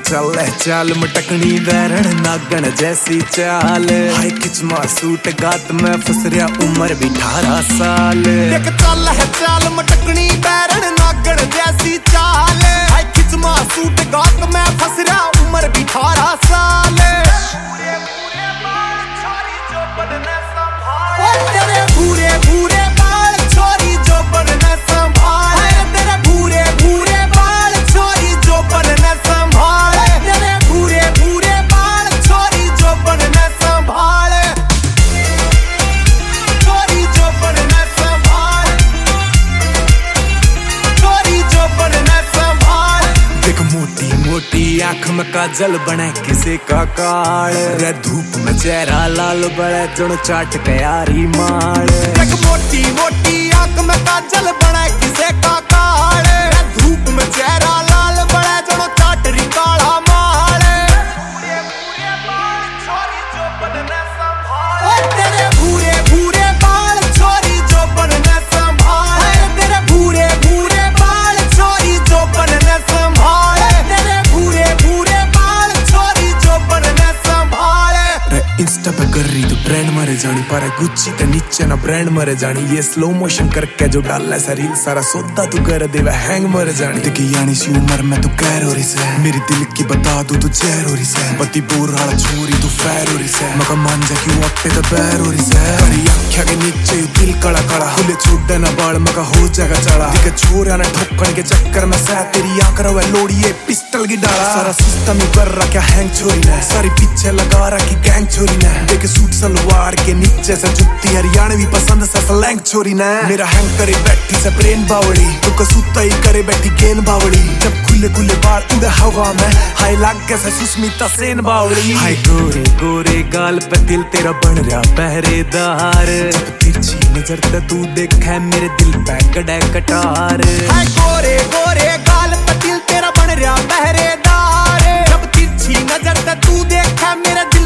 चल चाल मटकनी वैरण नागण जैसी चाल। हाय खिचमा सूट गात में फस रहा उम्र भी 18 साल। देख चल है चाल मटकनी वैरण नागण जैसी चाल। हाय खिचमा सूट गात में फस रहा उम्र भी 18 साल। तेरे भूरे भूरे बाल छोरी जो बनने संभाल। तेरे भूरे भूरे बाल छोरी जो बनने संभाल। तेरे भूरे भूरे बाल छोरी जो बनने संभाल। छोरी जो बनने संभाल। छोरी जो बनने संभाल। देख मोटी मोटी आंख में काजल बने किसी का काल। रे धूप में चेहरा लाल बड़े जड़ चाट के यारी माल। देख मोटी मोटी आंख में काजल बने किसी का काल। रे धूप में चेहरा लाल बड़े जड़ चाट री काला माल। तेरे भूरे भूरे बाल छोरी जो बनने संभाल। तेरे भूरे भूरे बाल छोरी जो बनने संभाल। तेरे भूरे भूरे बाल छोरी जो बनने संभाल। इंस्टा पे कर रही तो ब्रांड मरे जानी पर गुच्ची ते नीचे ना ब्रांड मरे जानी। ये स्लो मोशन करके जो डाल ऐसा रील सारा सौदा तू कर देवा हैंग मर जानी। देखी यानी सी उम्र में तू कैर हो रही से मेरी दिल की बता दू तू जहर हो रही से। पति बोर हाल छोरी तू फैर हो रही से मका मान जा क्यों अट्टे तो बैर हो रही से। करी आँखिया के नीचे दिल कड़ा कड़ा खुले छोड़ ना बाल मका हो जाएगा चढ़ा। दिखे छोरा ना ठोकने के चक्कर में सह तेरी आंख रवे लोड़ी ये पिस्टल की डाला। सारा सिस्टम ही कर रहा क्या हैंग छोरी ने सारी पीछे लगा रहा की गैंग छोरी ने। देख सूट सलवार के नीचे से जुत्ती हरियाणवी पसंद से स्लैंग छोरी ने। मेरा हैंग करे बैठी से ब्रेन बावड़ी तू कसूता ही करे बैठी गेन बावड़ी। जब खुले खुले बाल उड़े हवा में हाय लाग कैसे सुष्मिता सेन बावड़ी। हाय गोरे गोरे गाल पे दिल तेरा बन रहा पहरेदार। जब तिरछी नजर ते तू देखा मेरे दिल पे कड़े कटार। हाय गोरे गोरे गाल पे दिल तेरा बन रहा पहरेदार। जब तिरछी नजर ते तू देखा मेरे